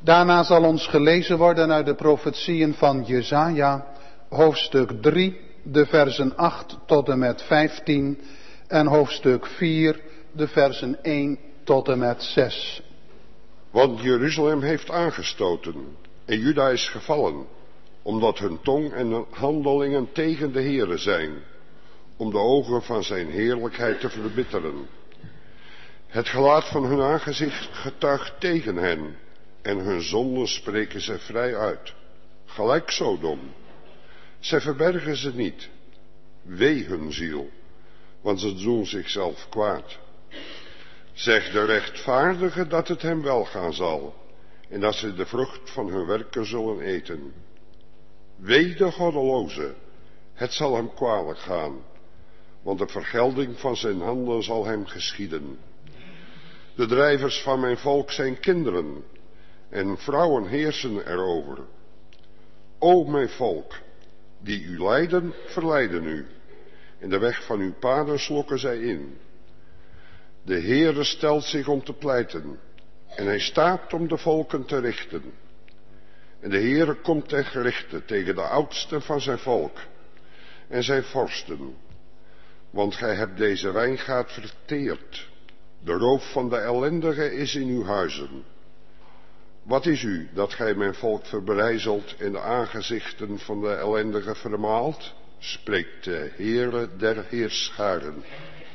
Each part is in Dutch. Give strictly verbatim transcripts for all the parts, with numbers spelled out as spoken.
Daarna zal ons gelezen worden uit de profetieën van Jesaja, hoofdstuk drie, de versen acht tot en met vijftien en hoofdstuk vier, de versen één tot en met zes. Want Jeruzalem heeft aangestoten en Juda is gevallen, omdat hun tong en hun handelingen tegen de Heere zijn, om de ogen van zijn heerlijkheid te verbitteren. Het gelaat van hun aangezicht getuigt tegen hen, en hun zonden spreken ze vrij uit, gelijk Sodom. Zij verbergen ze niet, wee hun ziel, want ze doen zichzelf kwaad. Zeg de rechtvaardige dat het hem welgaan zal, en dat ze de vrucht van hun werken zullen eten. Wee de goddeloze, het zal hem kwalijk gaan, want de vergelding van zijn handen zal hem geschieden. De drijvers van mijn volk zijn kinderen, en vrouwen heersen erover. O mijn volk, die u leiden, verleiden u, en de weg van uw paden slokken zij in. De Heere stelt zich om te pleiten, en hij staat om de volken te richten. En de Heere komt ten gerichte tegen de oudsten van zijn volk en zijn vorsten, want gij hebt deze wijngaard verteerd. De roof van de ellendige is in uw huizen. Wat is u dat gij mijn volk verbrijzelt en de aangezichten van de ellendige vermaalt? Spreekt de Heere der heerscharen.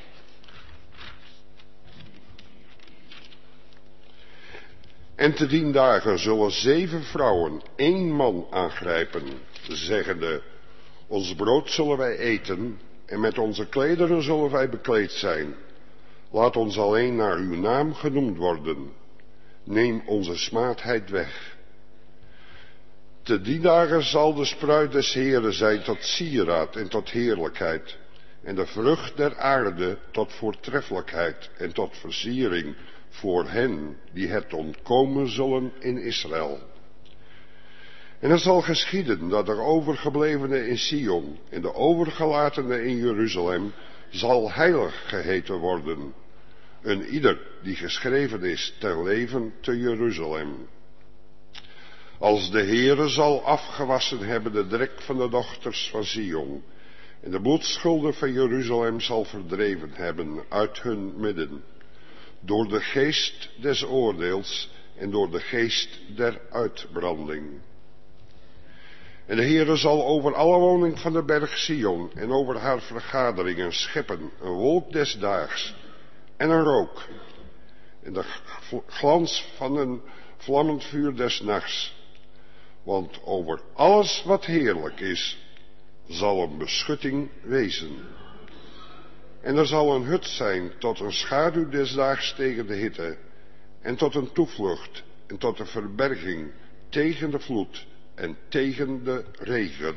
En te dien dagen zullen zeven vrouwen één man aangrijpen, zeggende: ons brood zullen wij eten, en met onze klederen zullen wij bekleed zijn. Laat ons alleen naar uw naam genoemd worden. Neem onze smaadheid weg. Te die dagen zal de spruit des Heeren zijn tot sieraad en tot heerlijkheid, en de vrucht der aarde tot voortreffelijkheid en tot versiering voor hen die het ontkomen zullen in Israël. En het zal geschieden dat de overgeblevene in Sion en de overgelatene in Jeruzalem zal heilig geheten worden, een ieder die geschreven is ter leven te Jeruzalem. Als de Heere zal afgewassen hebben de drek van de dochters van Sion, en de bloedschulden van Jeruzalem zal verdreven hebben uit hun midden, door de geest des oordeels en door de geest der uitbranding. En de Heere zal over alle woning van de berg Sion en over haar vergaderingen scheppen een wolk des daags en een rook, en de glans van een vlammend vuur des nachts. Want over alles wat heerlijk is, zal een beschutting wezen. En er zal een hut zijn tot een schaduw des daags tegen de hitte, en tot een toevlucht en tot een verberging tegen de vloed en tegen de regen.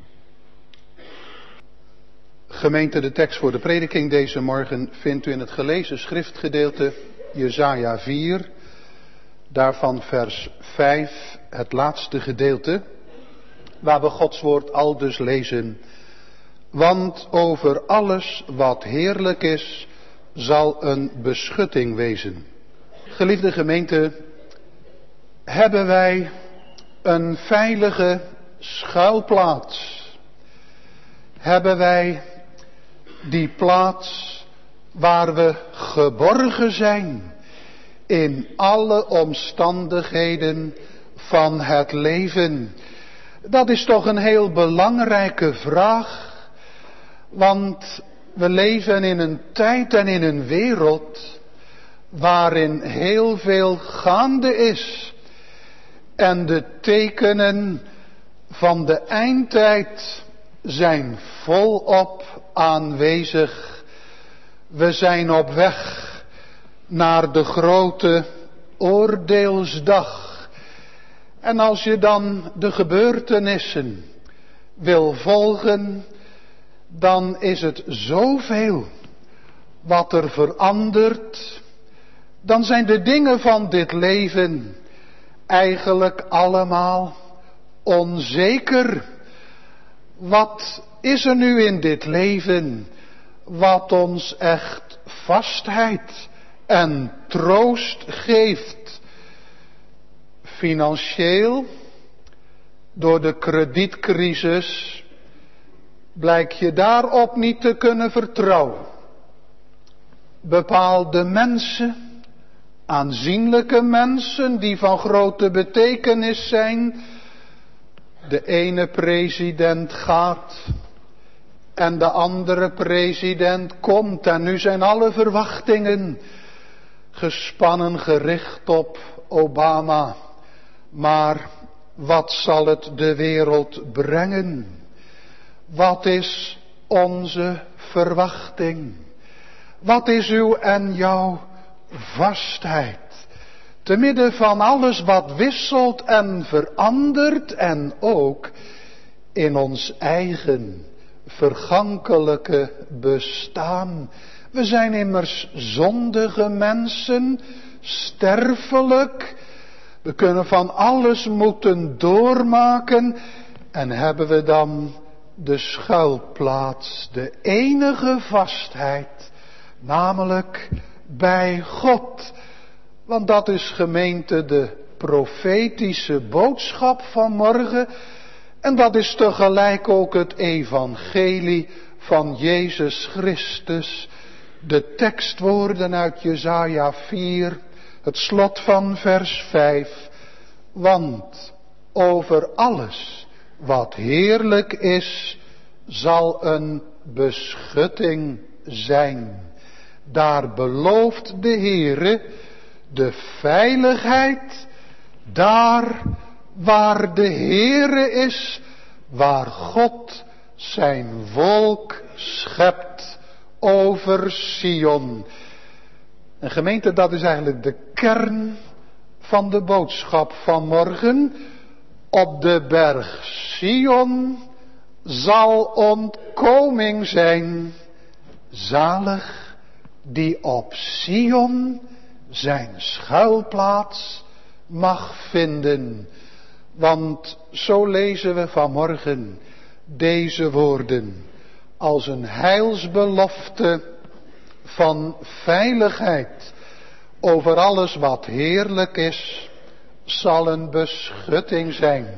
Gemeente, de tekst voor de prediking deze morgen vindt u in het gelezen schriftgedeelte Jesaja vier, daarvan vers vijf, het laatste gedeelte, waar we Gods woord aldus lezen: want over alles wat heerlijk is, zal een beschutting wezen. Geliefde gemeente, hebben wij een veilige schuilplaats? Hebben wij die plaats waar we geborgen zijn in alle omstandigheden van het leven? Dat is toch een heel belangrijke vraag, want we leven in een tijd en in een wereld waarin heel veel gaande is. En de tekenen van de eindtijd zijn volop aanwezig. We zijn op weg naar de grote oordeelsdag. En als je dan de gebeurtenissen wil volgen, dan is het zoveel wat er verandert. Dan zijn de dingen van dit leven eigenlijk allemaal onzeker. Wat is er nu in dit leven wat ons echt vastheid en troost geeft? Financieel, door de kredietcrisis, blijk je daarop niet te kunnen vertrouwen. Bepaalde mensen, aanzienlijke mensen die van grote betekenis zijn. De ene president gaat en de andere president komt. En nu zijn alle verwachtingen gespannen gericht op Obama. Maar wat zal het de wereld brengen? Wat is onze verwachting? Wat is uw en jouw vastheid? Te midden van alles wat wisselt en verandert en ook in ons eigen vergankelijke bestaan. We zijn immers zondige mensen, sterfelijk. We kunnen van alles moeten doormaken. En hebben we dan de schuilplaats, de enige vastheid, namelijk bij God. Want dat is, gemeente, de profetische boodschap van morgen. En dat is tegelijk ook het evangelie van Jezus Christus. De tekstwoorden uit Jesaja vier, het slot van vers vijf. Want over alles wat heerlijk is, zal een beschutting zijn. Daar belooft de Heere de veiligheid, daar waar de Heere is, waar God zijn volk schept over Sion. En gemeente, dat is eigenlijk de kern van de boodschap van morgen. Op de berg Sion zal ontkoming zijn. Zalig die op Sion zijn schuilplaats mag vinden. Want zo lezen we vanmorgen deze woorden als een heilsbelofte van veiligheid. Over alles wat heerlijk is, zal een beschutting zijn.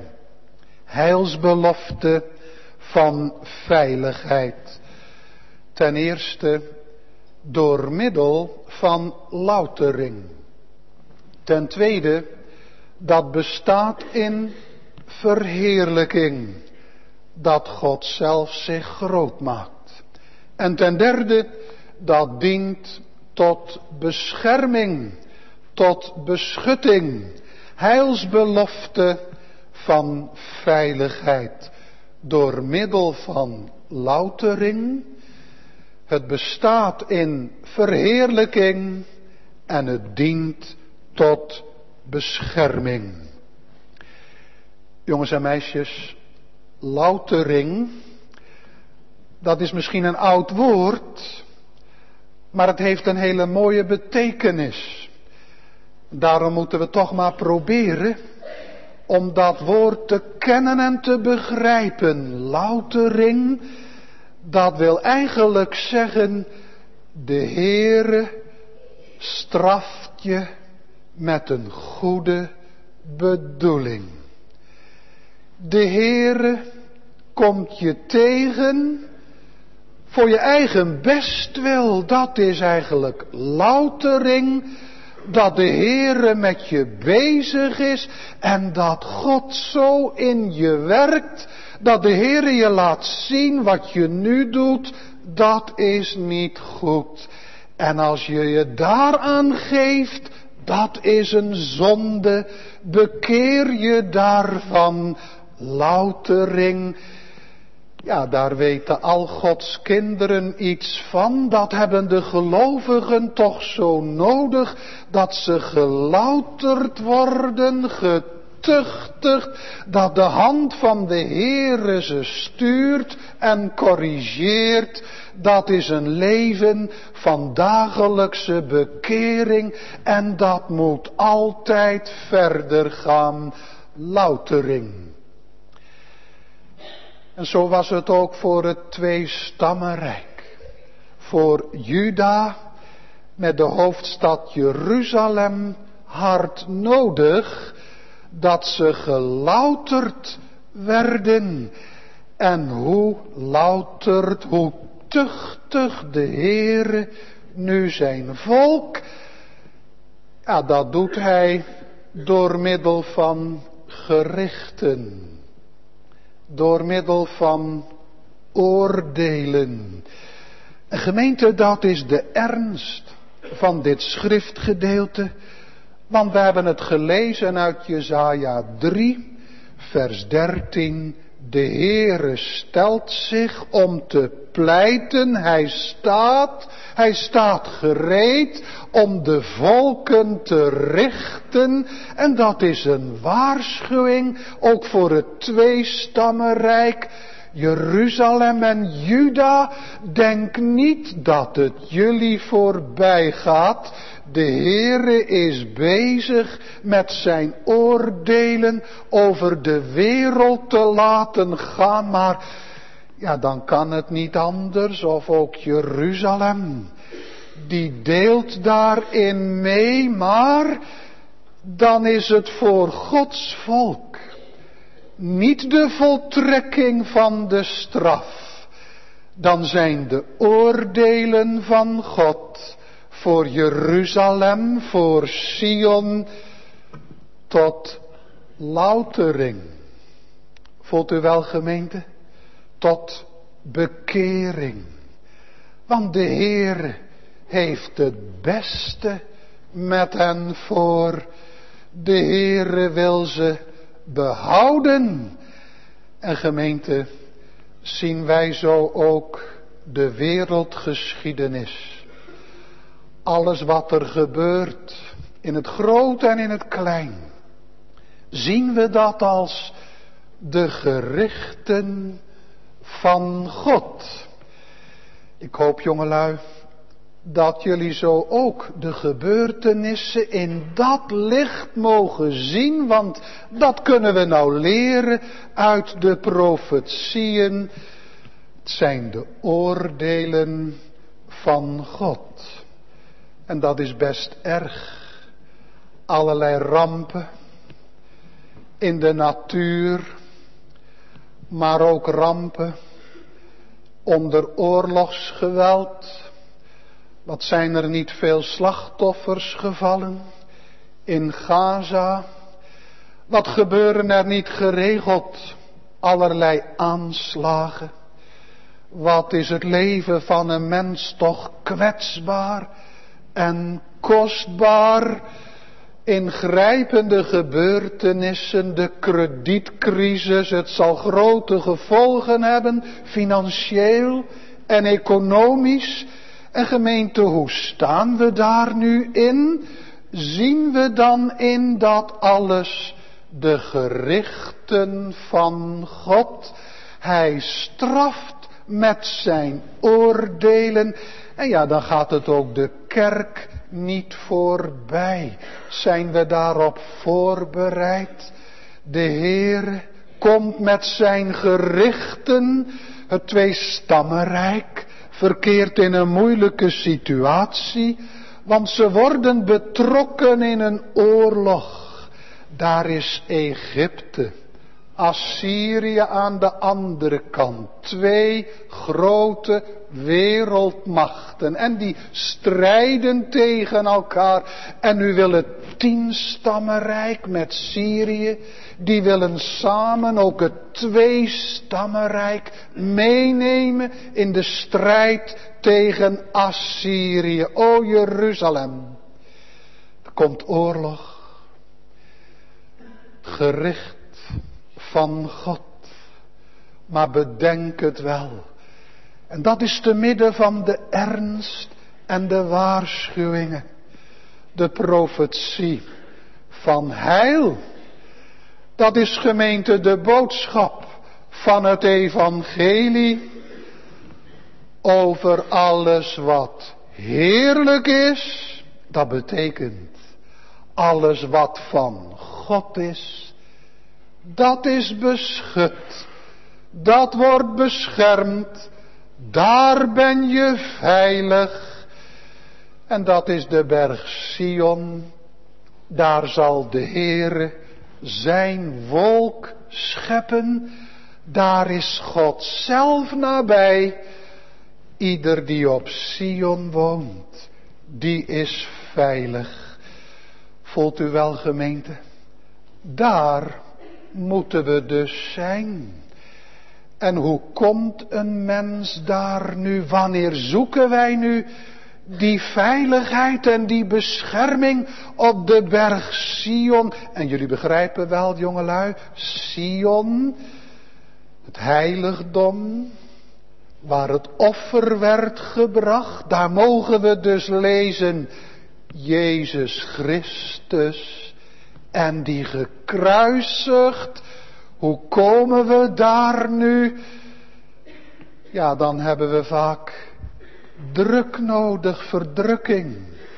Heilsbelofte van veiligheid. Ten eerste door middel van loutering. Ten tweede, dat bestaat in verheerlijking. Dat God zelf zich groot maakt. En ten derde, dat dient tot bescherming, tot beschutting. Heilsbelofte van veiligheid. Door middel van loutering. Het bestaat in verheerlijking en het dient tot bescherming. Jongens en meisjes, loutering, dat is misschien een oud woord, maar het heeft een hele mooie betekenis. Daarom moeten we toch maar proberen om dat woord te kennen en te begrijpen. Loutering, dat wil eigenlijk zeggen, de Heere straft je met een goede bedoeling. De Heere komt je tegen voor je eigen bestwil. Dat is eigenlijk loutering. Dat de Heere met je bezig is en dat God zo in je werkt, dat de Heere je laat zien wat je nu doet, dat is niet goed. En als je je daaraan geeft, dat is een zonde. Bekeer je daarvan. Loutering. Ja, daar weten al Gods kinderen iets van. Dat hebben de gelovigen toch zo nodig, dat ze gelouterd worden, getuchtigd, dat de hand van de Heere ze stuurt en corrigeert. Dat is een leven van dagelijkse bekering en dat moet altijd verder gaan. Loutering. En zo was het ook voor het tweestammenrijk. Voor Juda met de hoofdstad Jeruzalem hard nodig dat ze gelouterd werden. En hoe louterd, hoe tuchtig de Heere nu zijn volk, ja, dat doet hij door middel van gerichten, door middel van oordelen. En gemeente, dat is de ernst van dit schriftgedeelte, want we hebben het gelezen uit Jesaja drie, vers dertien. De Heere stelt zich om te pleiten, hij staat, hij staat gereed om de volken te richten. En dat is een waarschuwing, ook voor het tweestammenrijk. Jeruzalem en Juda, denk niet dat het jullie voorbij gaat. De Heere is bezig met zijn oordelen over de wereld te laten gaan, maar ja, dan kan het niet anders, of ook Jeruzalem, die deelt daarin mee, maar dan is het voor Gods volk niet de voltrekking van de straf, dan zijn de oordelen van God voor Jeruzalem, voor Sion, tot loutering. Voelt u wel, gemeente? Tot bekering. Want de Heer heeft het beste met hen voor. De Heer wil ze behouden. En gemeente, zien wij zo ook de wereldgeschiedenis. Alles wat er gebeurt, in het groot en in het klein, zien we dat als de gerichten van God. Ik hoop, jongelui, dat jullie zo ook de gebeurtenissen in dat licht mogen zien, want dat kunnen we nou leren uit de profetieën. Het zijn de oordelen van God. En dat is best erg. Allerlei rampen in de natuur, maar ook rampen onder oorlogsgeweld. Wat zijn er niet veel slachtoffers gevallen in Gaza? Wat gebeuren er niet geregeld? Allerlei aanslagen. Wat is het leven van een mens toch kwetsbaar en kostbaar. Ingrijpende gebeurtenissen, de kredietcrisis, het zal grote gevolgen hebben, financieel en economisch. En gemeente, hoe staan we daar nu in? Zien we dan in dat alles de gerichten van God? Hij straft met zijn oordelen. En ja, dan gaat het ook de kerk niet voorbij. Zijn we daarop voorbereid? De Heer komt met zijn gerichten. Het tweestammenrijk verkeert in een moeilijke situatie, want ze worden betrokken in een oorlog. Daar is Egypte, Assyrië aan de andere kant. Twee grote wereldmachten. En die strijden tegen elkaar. En nu wil het tienstammenrijk met Syrië. Die willen samen ook het tweestammenrijk meenemen in de strijd tegen Assyrië. O Jeruzalem. Er komt oorlog. Gericht van God. Maar bedenk het wel. En dat is te midden van de ernst en de waarschuwingen. De profetie van heil. Dat is, gemeente, de boodschap van het evangelie. Over alles wat heerlijk is. Dat betekent alles wat van God is. Dat is beschut. Dat wordt beschermd. Daar ben je veilig. En dat is de berg Sion. Daar zal de Heere zijn wolk scheppen. Daar is God zelf nabij. Ieder die op Sion woont, die is veilig. Voelt u wel, gemeente? Daar moeten we dus zijn. En hoe komt een mens daar nu? Wanneer zoeken wij nu die veiligheid en die bescherming op de berg Sion? En jullie begrijpen wel, jongelui, Sion, het heiligdom, waar het offer werd gebracht. Daar mogen we dus lezen, Jezus Christus en die gekruisigd. Hoe komen we daar nu? Ja, dan hebben we vaak druk nodig, verdrukking,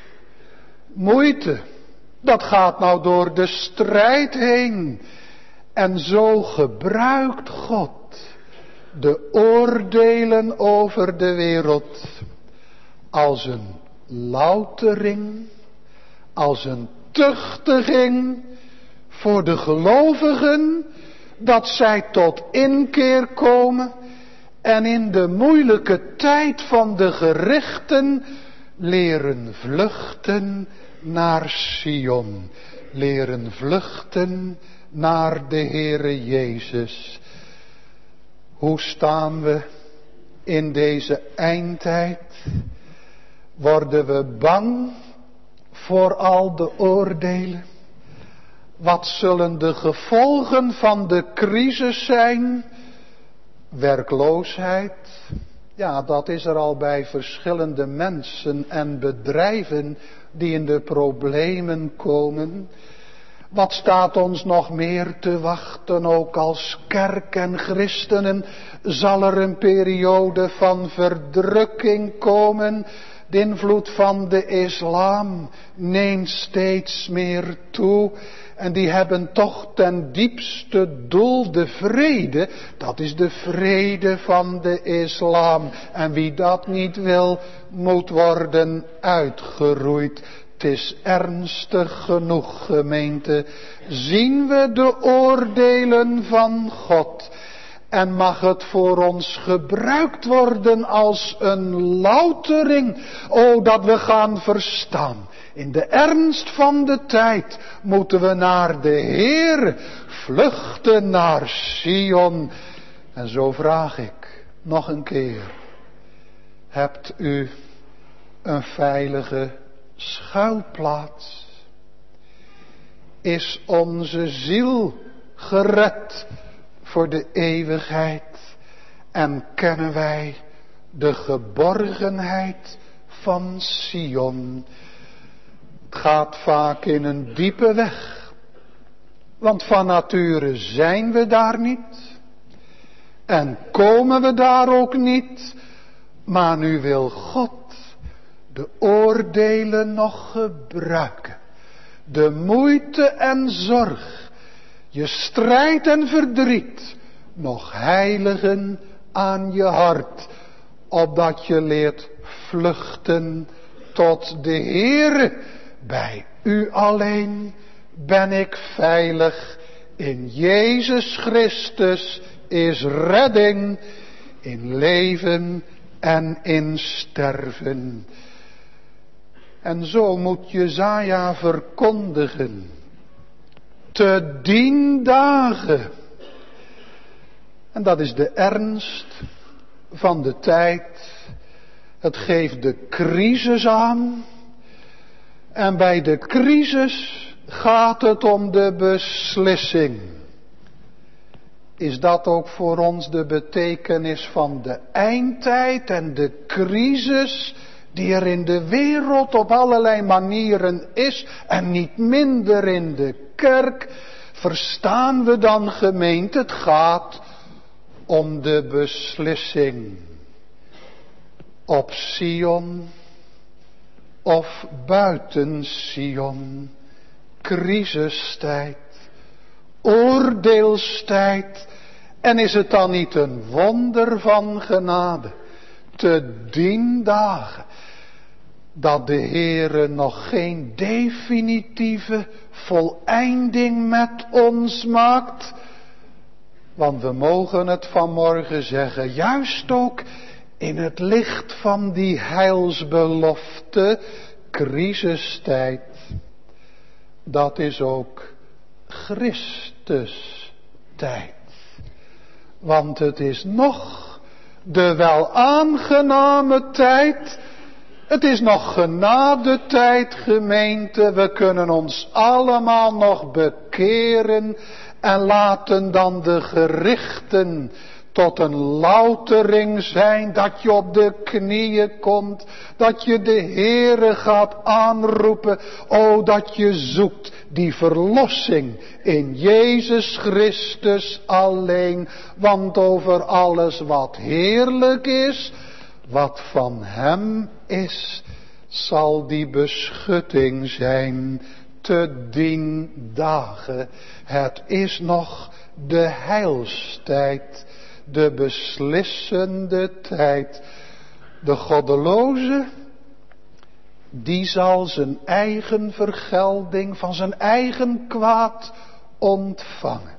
moeite. Dat gaat nou door de strijd heen. En zo gebruikt God de oordelen over de wereld als een loutering, als een tuchtiging voor de gelovigen, dat zij tot inkeer komen en in de moeilijke tijd van de gerichten leren vluchten naar Sion, leren vluchten naar de Heere Jezus. Hoe staan we in deze eindtijd? Worden we bang voor al de oordelen? Wat zullen de gevolgen van de crisis zijn? Werkloosheid. Ja, dat is er al bij verschillende mensen en bedrijven die in de problemen komen. Wat staat ons nog meer te wachten? Ook als kerk en christenen zal er een periode van verdrukking komen. De invloed van de islam neemt steeds meer toe. En die hebben toch ten diepste doel de vrede. Dat is de vrede van de islam. En wie dat niet wil, moet worden uitgeroeid. Het is ernstig genoeg, gemeente. Zien we de oordelen van God. En mag het voor ons gebruikt worden als een loutering. O, dat we gaan verstaan. In de ernst van de tijd moeten we naar de Heer vluchten, naar Sion. En zo vraag ik nog een keer. Hebt u een veilige schuilplaats? Is onze ziel gered voor de eeuwigheid? En kennen wij de geborgenheid van Sion? Het gaat vaak in een diepe weg. Want van nature zijn we daar niet. En komen we daar ook niet. Maar nu wil God de oordelen nog gebruiken. De moeite en zorg. Je strijd en verdriet. Nog heiligen aan je hart. Opdat je leert vluchten tot de Heere. Bij u alleen ben ik veilig. In Jezus Christus is redding. In leven en in sterven. En zo moet Jesaja verkondigen. Te dien dagen. En dat is de ernst van de tijd. Het geeft de crisis aan. En bij de crisis gaat het om de beslissing. Is dat ook voor ons de betekenis van de eindtijd en de crisis die er in de wereld op allerlei manieren is en niet minder in de kerk? Verstaan we dan, gemeente, het gaat om de beslissing. Op Sion of buiten Sion, crisistijd, oordeelstijd. En is het dan niet een wonder van genade, te dien dagen. dat de Heere nog geen definitieve voleinding met ons maakt. Want we mogen het vanmorgen zeggen, juist ook in het licht van die heilsbelofte, crisistijd. Dat is ook Christus tijd. Want het is nog de wel aangename tijd. Het is nog genadetijd, gemeente. We kunnen ons allemaal nog bekeren. En laten dan de gerichten tot een loutering zijn. Dat je op de knieën komt. Dat je de Heere gaat aanroepen. O, dat je zoekt die verlossing in Jezus Christus alleen. Want over alles wat heerlijk is, wat van Hem is, zal die beschutting zijn te dien dagen. Het is nog de heilstijd, de beslissende tijd. De goddeloze, die zal zijn eigen vergelding van zijn eigen kwaad ontvangen.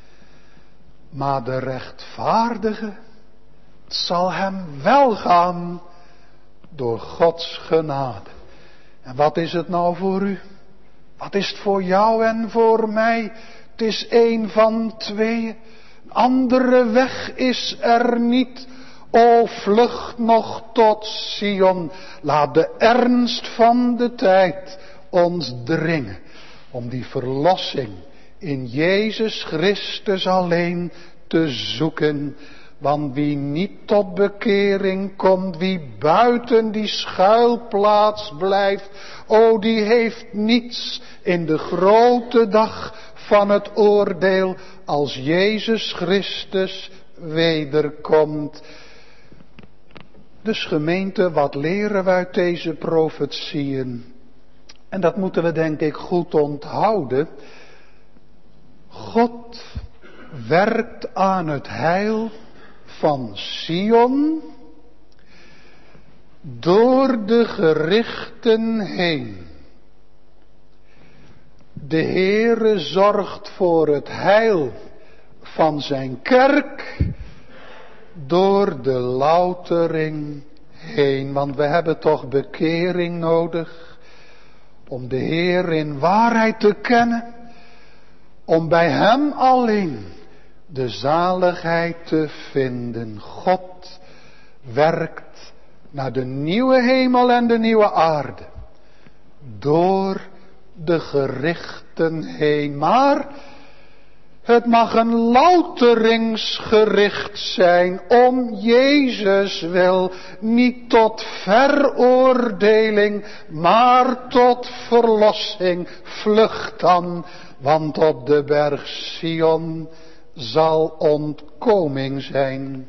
Maar de rechtvaardige, het zal hem wel gaan door Gods genade. En wat is het nou voor u? Wat is het voor jou en voor mij? Het is een van tweeën. Een andere weg is er niet. O, vlucht nog tot Sion. Laat de ernst van de tijd ons dringen. Om die verlossing in Jezus Christus alleen te zoeken. Want wie niet tot bekering komt, wie buiten die schuilplaats blijft, o, die heeft niets in de grote dag van het oordeel als Jezus Christus wederkomt. Dus gemeente, wat leren we uit deze profetieën? En dat moeten we denk ik goed onthouden. God werkt aan het heil van Sion door de gerichten heen. De Heere zorgt voor het heil van zijn kerk door de loutering heen. Want we hebben toch bekering nodig om de Heer in waarheid te kennen. Om bij Hem alleen de zaligheid te vinden. God werkt naar de nieuwe hemel en de nieuwe aarde. Door de gerichten heen. Maar het mag een louteringsgericht zijn om Jezus wil. Niet tot veroordeling, maar tot verlossing. Vlucht dan, want op de berg Sion zal ontkoming zijn.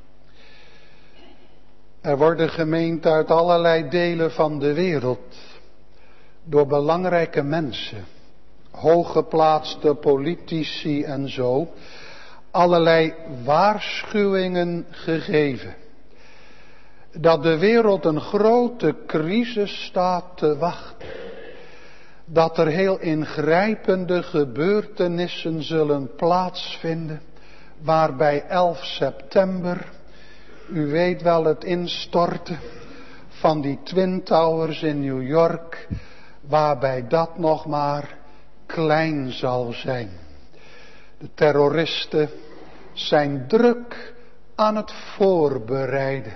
Er worden gemeenten uit allerlei delen van de wereld door belangrijke mensen, hooggeplaatste politici en zo, allerlei waarschuwingen gegeven. Dat de wereld een grote crisis staat te wachten. Dat er heel ingrijpende gebeurtenissen zullen plaatsvinden. Waarbij elf september, u weet wel het instorten van die Twin Towers in New York. Waarbij dat nog maar klein zal zijn. De terroristen zijn druk aan het voorbereiden.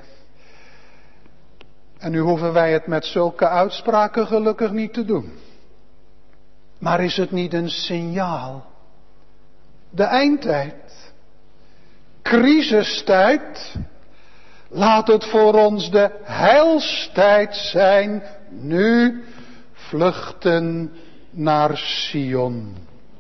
En nu hoeven wij het met zulke uitspraken gelukkig niet te doen. Maar is het niet een signaal? De eindtijd. Crisistijd. Laat het voor ons de heilstijd zijn. Nu vluchten naar Sion.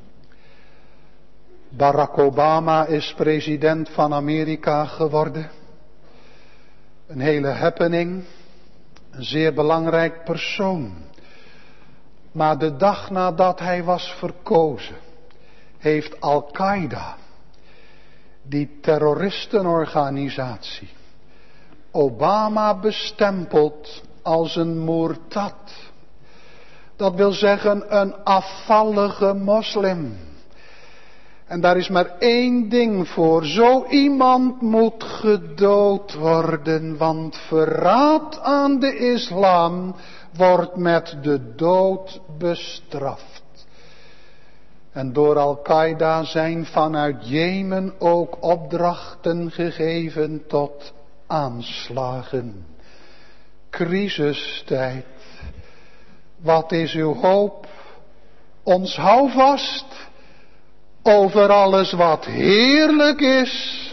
Barack Obama is president van Amerika geworden. Een hele happening. Een zeer belangrijk persoon. Maar de dag nadat hij was verkozen, heeft Al-Qaeda, die terroristenorganisatie, Obama bestempeld als een moertad. Dat wil zeggen een afvallige moslim. En daar is maar één ding voor. Zo iemand moet gedood worden. Want verraad aan de islam wordt met de dood bestraft. En door Al-Qaeda zijn vanuit Jemen ook opdrachten gegeven tot aanslagen. Crisistijd. Wat is uw hoop? Ons houvast over alles wat heerlijk is,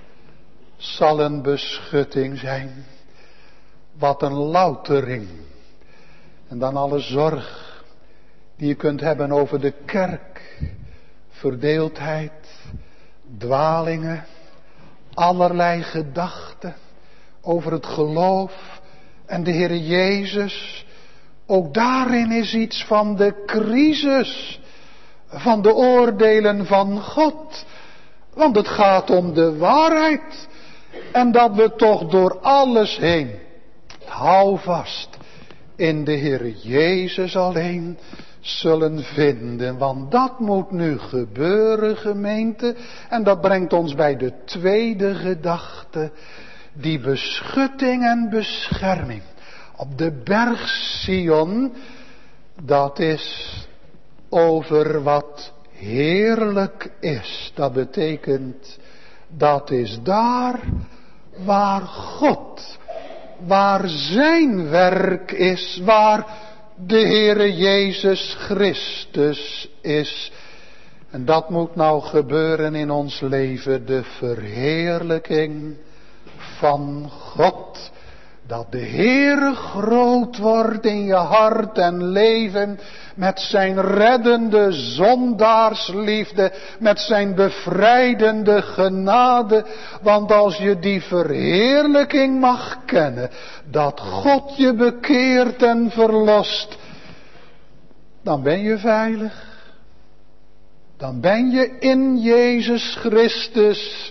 zal een beschutting zijn. Wat een loutering. En dan alle zorg die je kunt hebben over de kerk. Verdeeldheid, dwalingen, allerlei gedachten over het geloof en de Heere Jezus. Ook daarin is iets van de crisis, van de oordelen van God. Want het gaat om de waarheid. En dat we toch door alles heen, hou vast, in de Heere Jezus alleen zullen vinden. Want dat moet nu gebeuren, gemeente. En dat brengt ons bij de tweede gedachte. Die beschutting en bescherming op de berg Sion, dat is over wat heerlijk is. Dat betekent, dat is daar waar God, waar zijn werk is, waar de Heere Jezus Christus is. En dat moet nou gebeuren in ons leven, de verheerlijking van God. Dat de Heere groot wordt in je hart en leven met zijn reddende zondaarsliefde, met zijn bevrijdende genade. Want als je die verheerlijking mag kennen, dat God je bekeert en verlost, dan ben je veilig. Dan ben je in Jezus Christus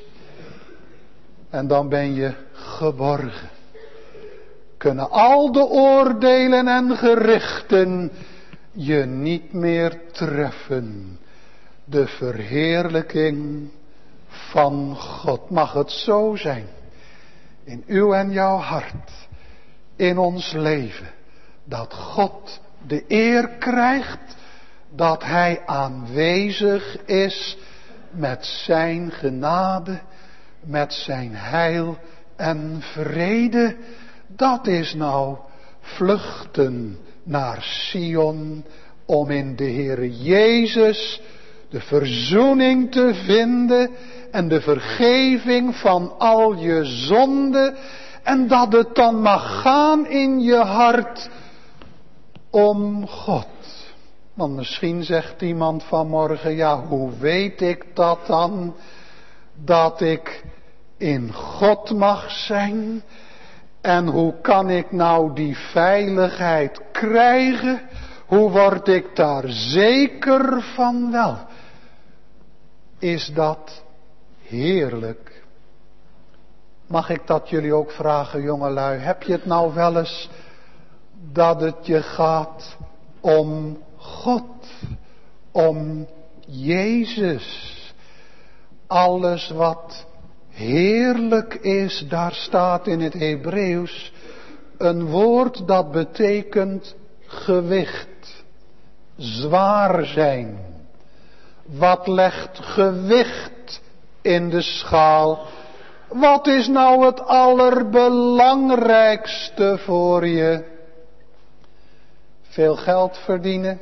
en dan ben je geborgen. Kunnen al de oordelen en gerichten je niet meer treffen. De verheerlijking van God. Mag het zo zijn. In uw en jouw hart. In ons leven. Dat God de eer krijgt. Dat Hij aanwezig is. Met zijn genade. Met zijn heil en vrede. Dat is nou vluchten naar Sion, om in de Heere Jezus de verzoening te vinden en de vergeving van al je zonden. En dat het dan mag gaan in je hart om God. Want misschien zegt iemand vanmorgen, ja, hoe weet ik dat dan? Dat ik in God mag zijn. En hoe kan ik nou die veiligheid krijgen? Hoe word ik daar zeker van? Wel, is dat heerlijk. Mag ik dat jullie ook vragen, jongelui? Heb je het nou wel eens dat het je gaat om God, om Jezus? Alles wat heerlijk is, daar staat in het Hebreeuws een woord dat betekent gewicht, zwaar zijn. Wat legt gewicht in de schaal? Wat is nou het allerbelangrijkste voor je? Veel geld verdienen?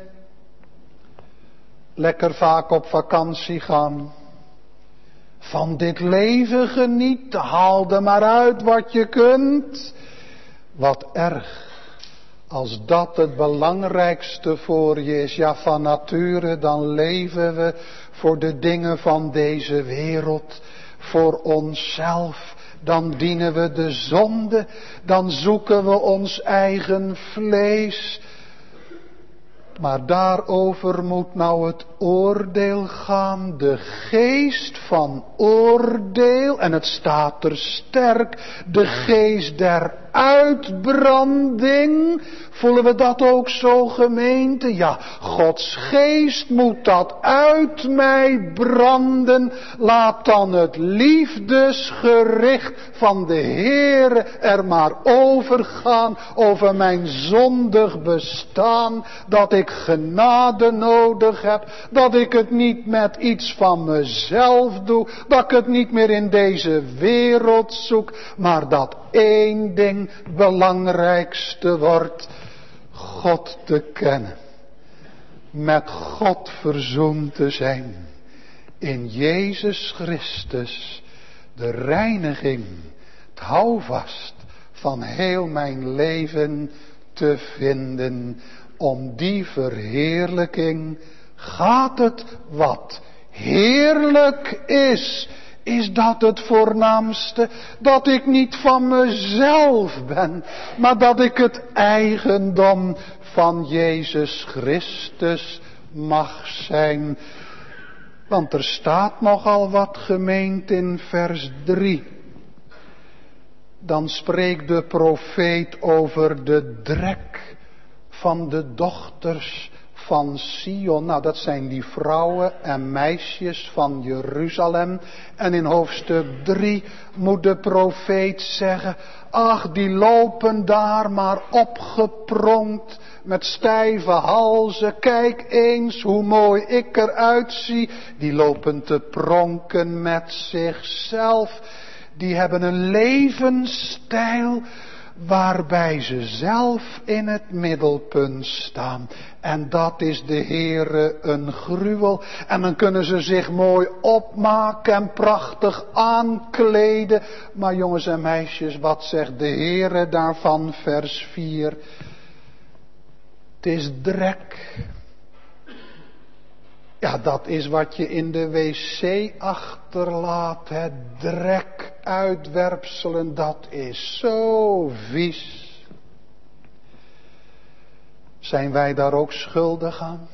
Lekker vaak op vakantie gaan? Van dit leven geniet, haal er maar uit wat je kunt. Wat erg, als dat het belangrijkste voor je is. Ja, van nature, dan leven we voor de dingen van deze wereld, voor onszelf. Dan dienen we de zonde, dan zoeken we ons eigen vlees. Maar daarover moet nou het oordeel gaan, de geest van oordeel, en het staat er sterk, de geest der uitbranding. Voelen we dat ook zo, gemeente? Ja, Gods geest moet dat uit mij branden. Laat dan het liefdesgericht van de Heere er maar overgaan over mijn zondig bestaan. Dat ik genade nodig heb. Dat ik het niet met iets van mezelf doe. Dat ik het niet meer in deze wereld zoek. Maar dat één ding belangrijkste wordt. God te kennen. Met God verzoend te zijn. In Jezus Christus. De reiniging. Het houvast van heel mijn leven te vinden. Om die verheerlijking gaat het wat heerlijk is. Is dat het voornaamste? Dat ik niet van mezelf ben, maar dat ik het eigendom van Jezus Christus mag zijn. Want er staat nogal wat, gemeente, in vers drie. Dan spreekt de profeet over de drek van de dochters van Sion. Nou, dat zijn die vrouwen en meisjes van Jeruzalem. En in hoofdstuk drie moet de profeet zeggen: ach, die lopen daar maar opgepronkt met stijve halzen. Kijk eens hoe mooi ik eruit zie. Die lopen te pronken met zichzelf. Die hebben een levensstijl waarbij ze zelf in het middelpunt staan. En dat is de Heere een gruwel. En dan kunnen ze zich mooi opmaken en prachtig aankleden. Maar jongens en meisjes, wat zegt de Heere daarvan, vers vier? Het is drek. Ja, dat is wat je in de wc achterlaat, hè. Drek, uitwerpselen, dat is zo vies. Zijn wij daar ook schuldig aan?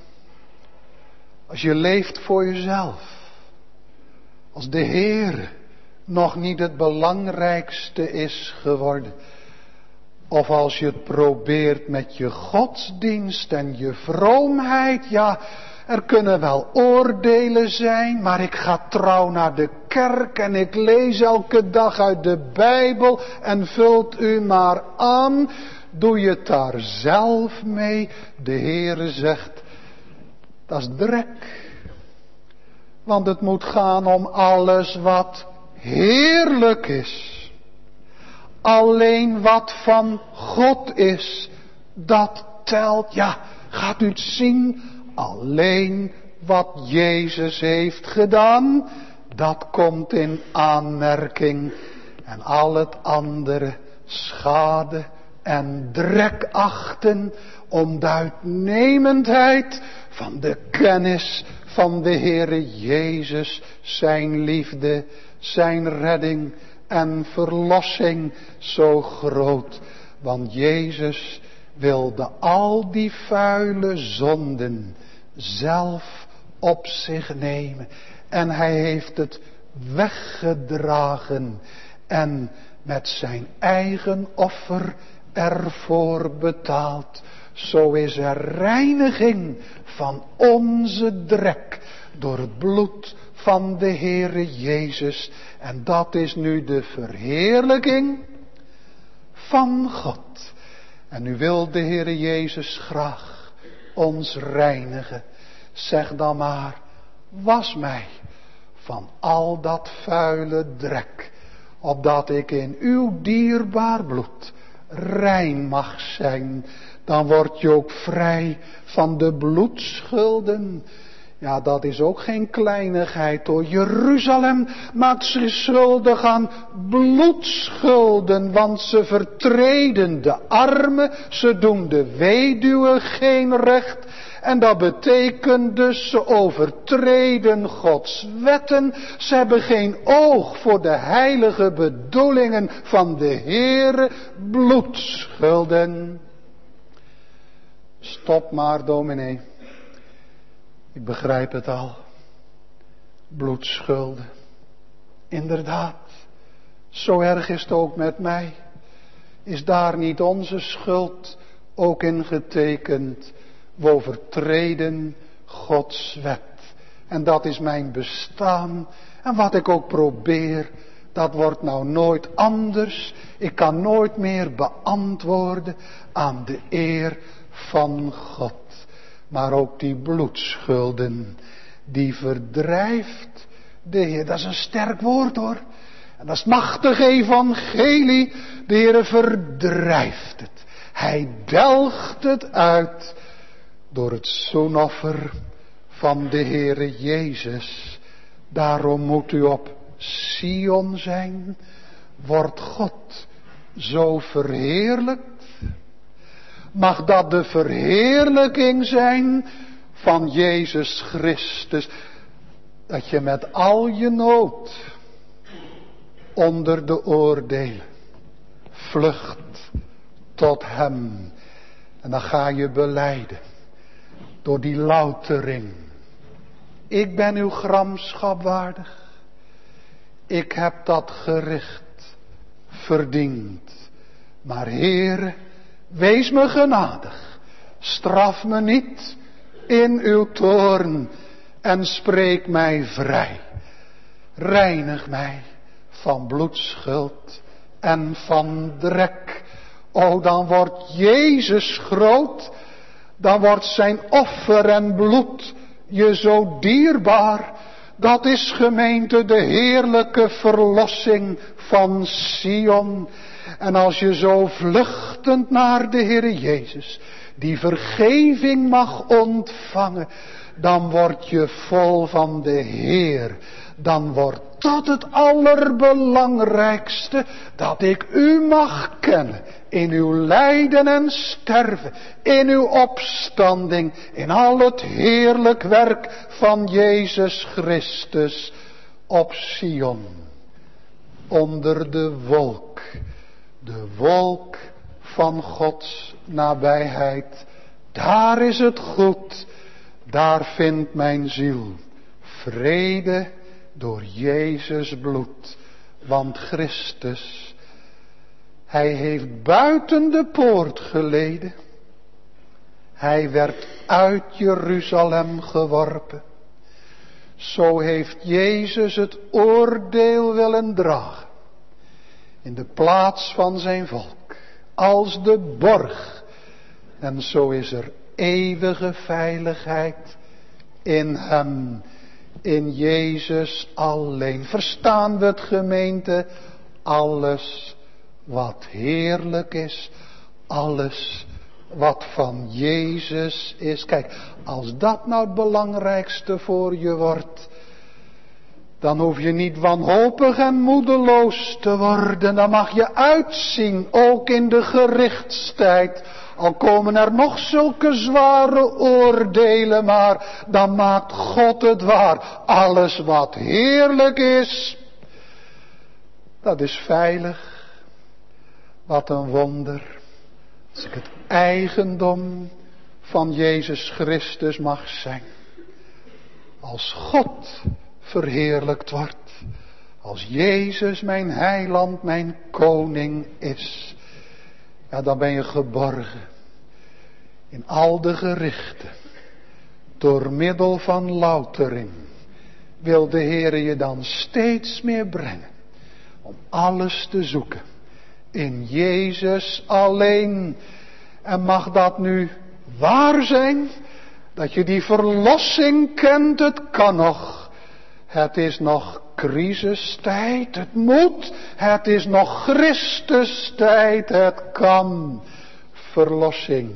Als je leeft voor jezelf, als de Heer nog niet het belangrijkste is geworden, of als je het probeert met je godsdienst en je vroomheid, ja, er kunnen wel oordelen zijn, maar ik ga trouw naar de kerk en ik lees elke dag uit de Bijbel en vult u maar aan. Doe je het daar zelf mee? De Heere zegt, dat is drek. Want het moet gaan om alles wat heerlijk is. Alleen wat van God is, dat telt. Ja, gaat u het zien? Alleen wat Jezus heeft gedaan, dat komt in aanmerking. En al het andere schade en drek achten om de uitnemendheid van de kennis van de Heere Jezus, zijn liefde, zijn redding en verlossing zo groot. Want Jezus wilde al die vuile zonden zelf op zich nemen. En hij heeft het weggedragen en met zijn eigen offer ervoor betaald. Zo is er reiniging van onze drek door het bloed van de Heere Jezus. En dat is nu de verheerlijking van God. En nu wil de Heere Jezus graag ons reinigen. Zeg dan maar, was mij van al dat vuile drek, opdat ik in uw dierbaar bloed rein mag zijn. Dan word je ook vrij van de bloedschulden. Ja, dat is ook geen kleinigheid hoor. Jeruzalem maakt zich schuldig aan bloedschulden, want ze vertreden de armen, ze doen de weduwe geen recht. En dat betekent dus, ze overtreden Gods wetten. Ze hebben geen oog voor de heilige bedoelingen van de Heere. Bloedschulden. Stop maar, dominee. Ik begrijp het al. Bloedschulden. Inderdaad. Zo erg is het ook met mij. Is daar niet onze schuld ook in getekend? We overtreden Gods wet. En dat is mijn bestaan. En wat ik ook probeer, dat wordt nou nooit anders. Ik kan nooit meer beantwoorden aan de eer van God. Maar ook die bloedschulden, die verdrijft de Heer. Dat is een sterk woord hoor. En dat is het machtige evangelie. De Heer verdrijft het. Hij delgt het uit door het zoenoffer van de Heere Jezus. Daarom moet u op Sion zijn. Wordt God zo verheerlijkt? Mag dat de verheerlijking zijn van Jezus Christus? Dat je met al je nood onder de oordelen vlucht tot Hem. En dan ga je belijden door die loutering. Ik ben uw gramschap waardig. Ik heb dat gericht verdiend. Maar Heere, wees me genadig. Straf me niet in uw toorn en spreek mij vrij. Reinig mij van bloedschuld en van drek. O, dan wordt Jezus groot. Dan wordt zijn offer en bloed je zo dierbaar. Dat is gemeente de heerlijke verlossing van Sion. En als je zo vluchtend naar de Heere Jezus die vergeving mag ontvangen, dan word je vol van de Heer. Dan wordt dat het allerbelangrijkste, dat ik u mag kennen in uw lijden en sterven, in uw opstanding, in al het heerlijk werk van Jezus Christus op Sion. Onder de wolk, de wolk van Gods nabijheid, daar is het goed, daar vindt mijn ziel vrede door Jezus bloed. Want Christus, Hij heeft buiten de poort geleden. Hij werd uit Jeruzalem geworpen. Zo heeft Jezus het oordeel willen dragen. In de plaats van zijn volk. Als de borg. En zo is er eeuwige veiligheid in Hem. In Jezus alleen. Verstaan we het gemeente? Alles wat heerlijk is. Alles wat van Jezus is. Kijk, als dat nou het belangrijkste voor je wordt, dan hoef je niet wanhopig en moedeloos te worden. Dan mag je uitzien, ook in de gerichtstijd. Al komen er nog zulke zware oordelen, maar dan maakt God het waar. Alles wat heerlijk is, dat is veilig. Wat een wonder. Als ik het eigendom van Jezus Christus mag zijn. Als God verheerlijkt wordt. Als Jezus mijn heiland, mijn koning is. Ja, dan ben je geborgen. In al de gerichten. Door middel van loutering. Wil de Heere je dan steeds meer brengen. Om alles te zoeken. In Jezus alleen. En mag dat nu waar zijn? Dat je die verlossing kent, het kan nog. Het is nog crisistijd, het moet. Het is nog Christustijd, het kan. Verlossing.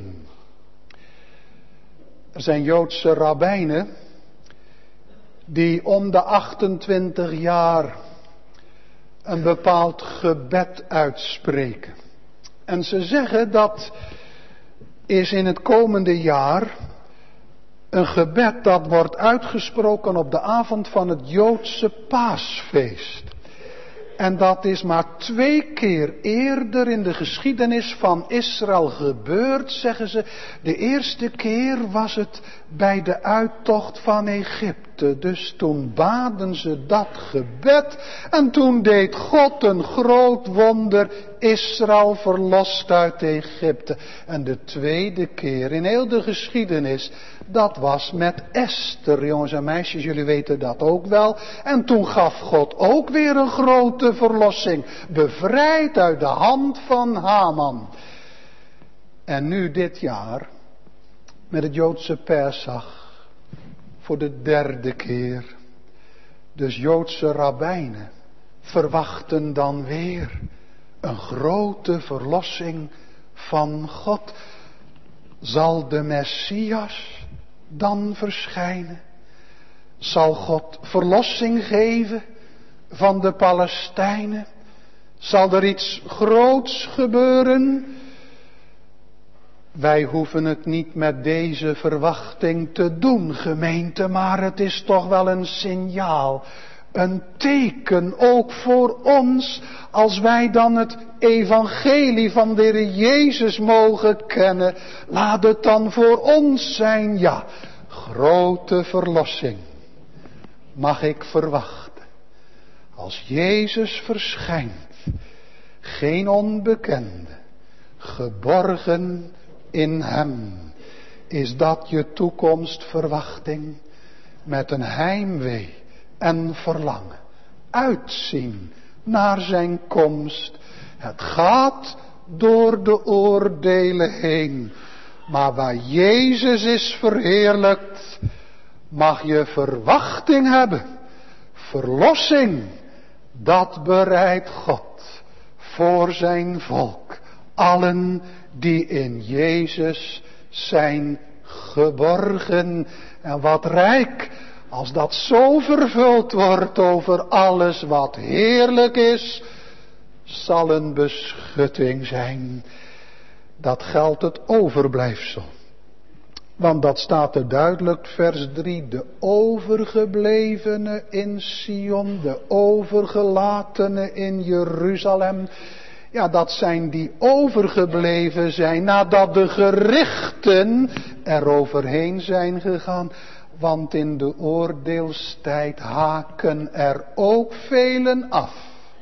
Er zijn Joodse rabbijnen die om de achtentwintig jaar een bepaald gebed uitspreken. En ze zeggen dat is in het komende jaar een gebed dat wordt uitgesproken op de avond van het Joodse paasfeest. En dat is maar twee keer eerder in de geschiedenis van Israël gebeurd, zeggen ze. De eerste keer was het bij de uittocht van Egypte. Dus toen baden ze dat gebed en toen deed God een groot wonder. Israël verlost uit Egypte. En de tweede keer in heel de geschiedenis, dat was met Esther. Jongens en meisjes, jullie weten dat ook wel. En toen gaf God ook weer een grote verlossing. Bevrijd uit de hand van Haman. En nu dit jaar, met het Joodse Pesach, voor de derde keer. Dus Joodse rabbijnen verwachten dan weer een grote verlossing van God. Zal de Messias dan verschijnen? Zal God verlossing geven van de Palestijnen? Zal er iets groots gebeuren? Wij hoeven het niet met deze verwachting te doen, gemeente, maar het is toch wel een signaal. Een teken ook voor ons, als wij dan het evangelie van de Heer Jezus mogen kennen. Laat het dan voor ons zijn, ja, grote verlossing mag ik verwachten. Als Jezus verschijnt, geen onbekende, geborgen in hem. Is dat je toekomstverwachting met een heimwee en verlangen, uitzien naar zijn komst. Het gaat door de oordelen heen, maar waar Jezus is verheerlijkt, mag je verwachting hebben. Verlossing, dat bereidt God voor zijn volk. Allen die in Jezus zijn geborgen. En wat rijk, als dat zo vervuld wordt over alles wat heerlijk is, zal een beschutting zijn. Dat geldt het overblijfsel. Want dat staat er duidelijk, vers drie. De overgeblevenen in Sion, de overgelatenen in Jeruzalem. Ja, dat zijn die overgebleven zijn nadat de gerichten er overheen zijn gegaan. Want in de oordeelstijd haken er ook velen af.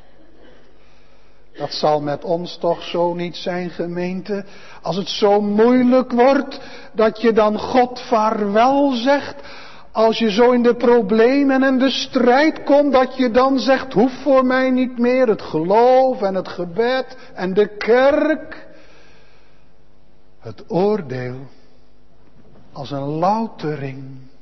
Dat zal met ons toch zo niet zijn, gemeente. Als het zo moeilijk wordt, dat je dan God vaarwel zegt. Als je zo in de problemen en de strijd komt, dat je dan zegt, hoeft voor mij niet meer het geloof en het gebed en de kerk. Het oordeel als een loutering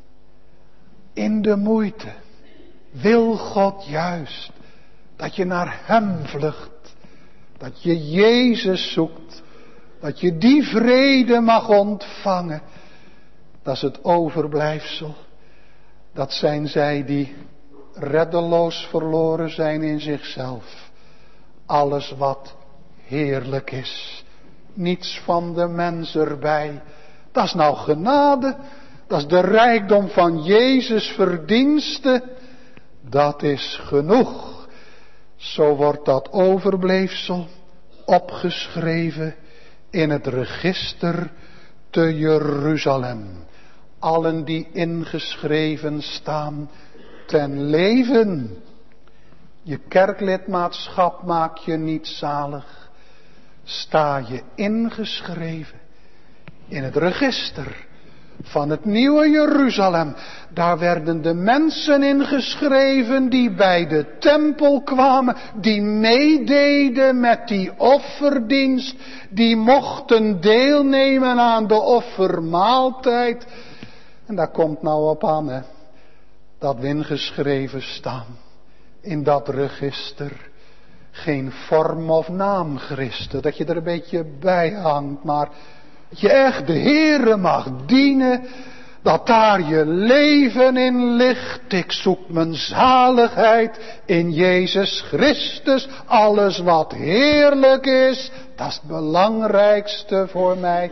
in de moeite wil God juist dat je naar hem vlucht. Dat je Jezus zoekt. Dat je die vrede mag ontvangen. Dat is het overblijfsel. Dat zijn zij die reddeloos verloren zijn in zichzelf. Alles wat heerlijk is. Niets van de mens erbij. Dat is nou genade. Dat is de rijkdom van Jezus' verdienste. Dat is genoeg. Zo wordt dat overblijfsel opgeschreven in het register te Jeruzalem. Allen die ingeschreven staan ten leven. Je kerklidmaatschap maakt je niet zalig. Sta je ingeschreven in het register van het nieuwe Jeruzalem. Daar werden de mensen ingeschreven die bij de tempel kwamen, die meededen met die offerdienst, die mochten deelnemen aan de offermaaltijd. En daar komt nou op aan, hè, dat we ingeschreven staan in dat register. Geen vorm of naam Christen, dat je er een beetje bij hangt, maar dat je echt de Heere mag dienen, dat daar je leven in ligt. Ik zoek mijn zaligheid in Jezus Christus. Alles wat heerlijk is, dat is het belangrijkste voor mij.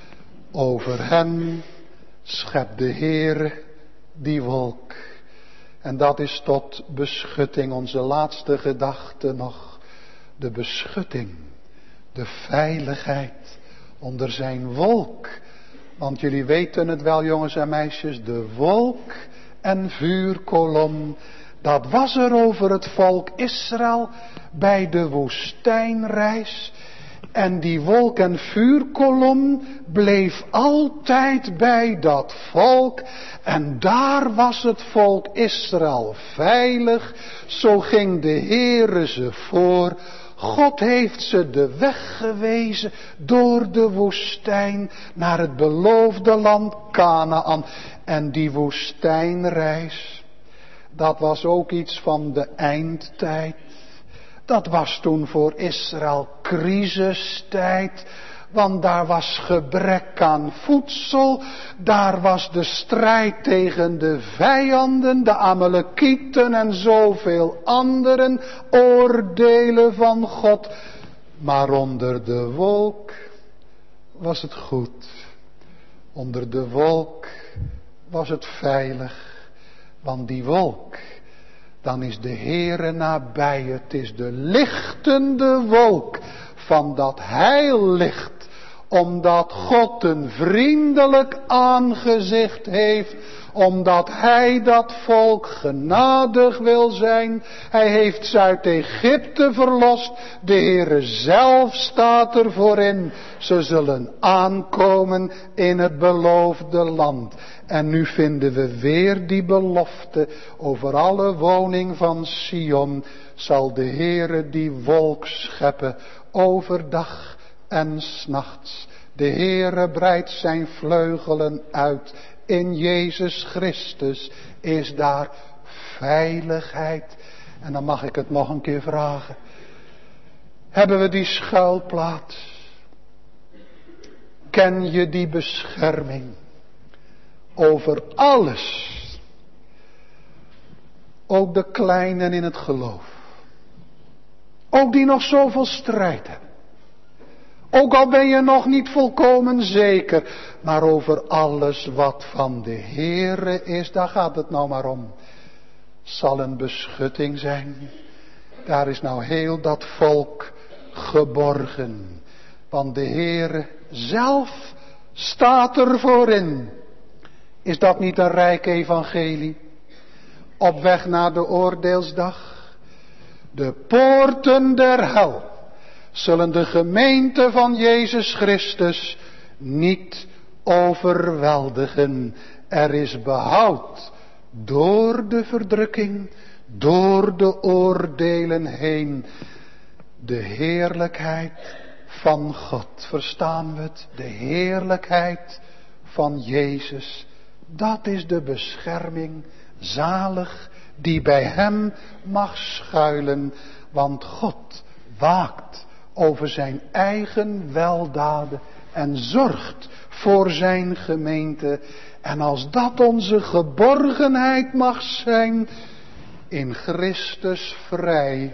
Over hem schept de Heere die wolk. En dat is tot beschutting, onze laatste gedachte nog. De beschutting, de veiligheid onder zijn wolk. Want jullie weten het wel, jongens en meisjes, de wolk en vuurkolom, dat was er over het volk Israël bij de woestijnreis. En die wolk en vuurkolom bleef altijd bij dat volk. En daar was het volk Israël veilig. Zo ging de Heere ze voor. God heeft ze de weg gewezen door de woestijn naar het beloofde land Kanaan. En die woestijnreis, dat was ook iets van de eindtijd. Dat was toen voor Israël crisistijd. Want daar was gebrek aan voedsel. Daar was de strijd tegen de vijanden, de Amalekieten en zoveel anderen oordelen van God. Maar onder de wolk was het goed. Onder de wolk was het veilig. Want die wolk, dan is de Heere nabij. Het is de lichtende wolk van dat heillicht. Omdat God een vriendelijk aangezicht heeft. Omdat Hij dat volk genadig wil zijn. Hij heeft ze uit Egypte verlost. De Heere zelf staat er voorin. Ze zullen aankomen in het beloofde land. En nu vinden we weer die belofte. Over alle woning van Sion zal de Heere die wolk scheppen. Overdag en 's nachts. De Heere breidt zijn vleugelen uit. In Jezus Christus is daar veiligheid. En dan mag ik het nog een keer vragen. Hebben we die schuilplaats? Ken je die bescherming? Over alles. Ook de kleinen in het geloof. Ook die nog zoveel strijd hebben. Ook al ben je nog niet volkomen zeker. Maar over alles wat van de Heere is, daar gaat het nou maar om. Zal een beschutting zijn. Daar is nou heel dat volk geborgen. Want de Heere zelf staat er voorin. Is dat niet een rijk evangelie? Op weg naar de oordeelsdag. De poorten der hel zullen de gemeente van Jezus Christus niet overweldigen. Er is behoud door de verdrukking, door de oordelen heen. De heerlijkheid van God, verstaan we het? De heerlijkheid van Jezus, dat is de bescherming, zalig, die bij hem mag schuilen. Want God waakt over zijn eigen weldaden en zorgt voor zijn gemeente. En als dat onze geborgenheid mag zijn, in Christus vrij,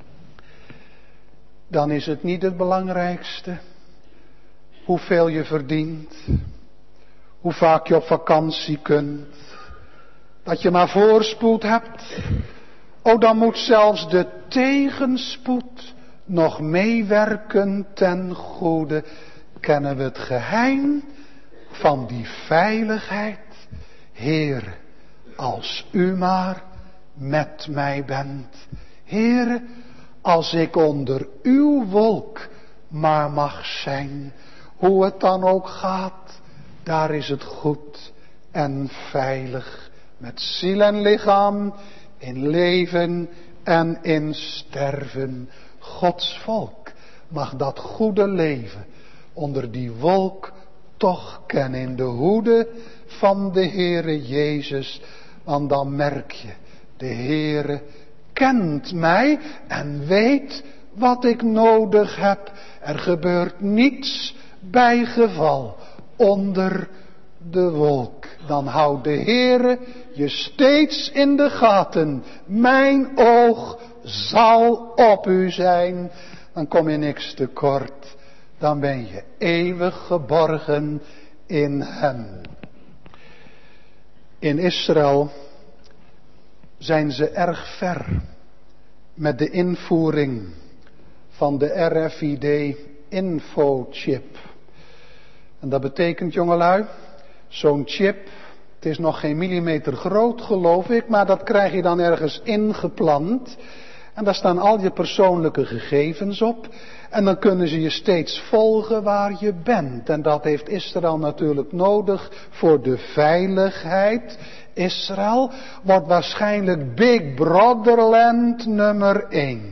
dan is het niet het belangrijkste hoeveel je verdient, hoe vaak je op vakantie kunt, dat je maar voorspoed hebt. Oh, dan moet zelfs de tegenspoed nog meewerken ten goede. Kennen we het geheim van die veiligheid? Heere, als u maar met mij bent. Heere, als ik onder uw wolk maar mag zijn. Hoe het dan ook gaat, daar is het goed en veilig. Met ziel en lichaam, in leven en in sterven. Gods volk mag dat goede leven onder die wolk toch kennen. In de hoede van de Heere Jezus. Want dan merk je, de Heere kent mij en weet wat ik nodig heb. Er gebeurt niets bij geval onder de wolk. Dan houdt de Heere je steeds in de gaten. Mijn oog zal op u zijn. Dan kom je niks tekort. Dan ben je eeuwig geborgen in hem. In Israël zijn ze erg ver met de invoering van de R F I D-infochip. En dat betekent, jongelui, zo'n chip, het is nog geen millimeter groot geloof ik, maar dat krijg je dan ergens ingeplant. En daar staan al je persoonlijke gegevens op. En dan kunnen ze je steeds volgen waar je bent. En dat heeft Israël natuurlijk nodig voor de veiligheid. Israël wordt waarschijnlijk Big Brotherland nummer één.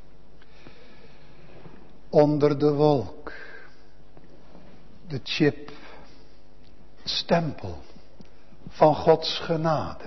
Onder de wolk. De chip. Stempel van Gods genade.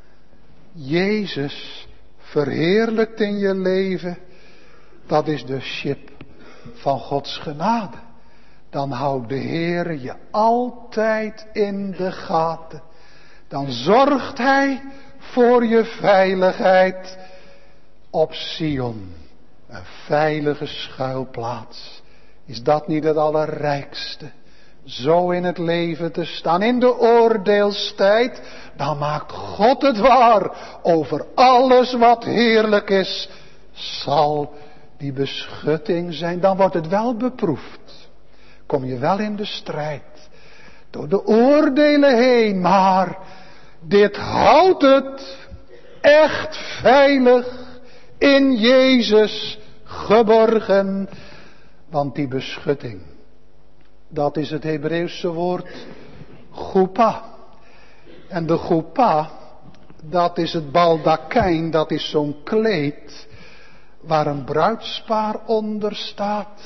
Jezus verheerlijkt in je leven. Dat is de chip van Gods genade. Dan houdt de Heere je altijd in de gaten. Dan zorgt Hij voor je veiligheid op Sion. Een veilige schuilplaats. Is dat niet het allerrijkste? Zo in het leven te staan, in de oordeelstijd, dan maakt God het waar. Over alles wat heerlijk is, zal die beschutting zijn. Dan wordt het wel beproefd. Kom je wel in de strijd, door de oordelen heen, maar dit houdt het echt veilig in Jezus geborgen. Want die beschutting, dat is het Hebreeuwse woord chupa. En de chupa, dat is het baldakijn, dat is zo'n kleed waar een bruidspaar onder staat.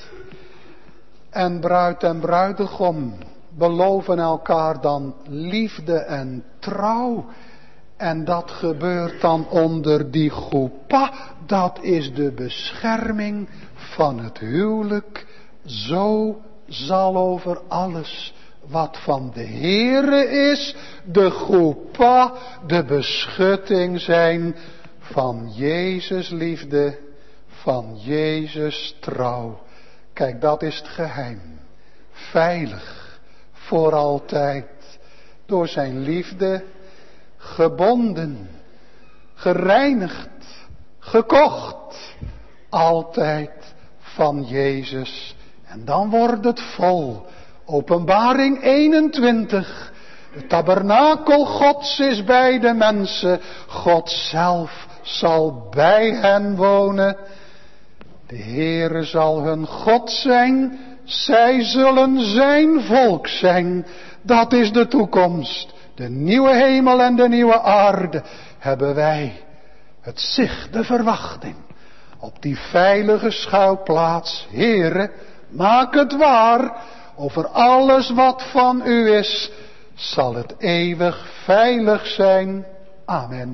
En bruid en bruidegom beloven elkaar dan liefde en trouw. En dat gebeurt dan onder die chupa. Dat is de bescherming van het huwelijk. Zo zal over alles wat van de Heere is, de chupa, de beschutting zijn van Jezus liefde, van Jezus trouw. Kijk, dat is het geheim. Veilig, voor altijd, door zijn liefde, gebonden, gereinigd, gekocht, altijd van Jezus. En dan wordt het vol. Openbaring eenentwintig. De tabernakel Gods is bij de mensen. God zelf zal bij hen wonen. De Heere zal hun God zijn. Zij zullen zijn volk zijn. Dat is de toekomst. De nieuwe hemel en de nieuwe aarde hebben wij. Het zicht, de verwachting. Op die veilige schuilplaats. Heere, maak het waar. Over alles wat van u is, zal het eeuwig veilig zijn. Amen.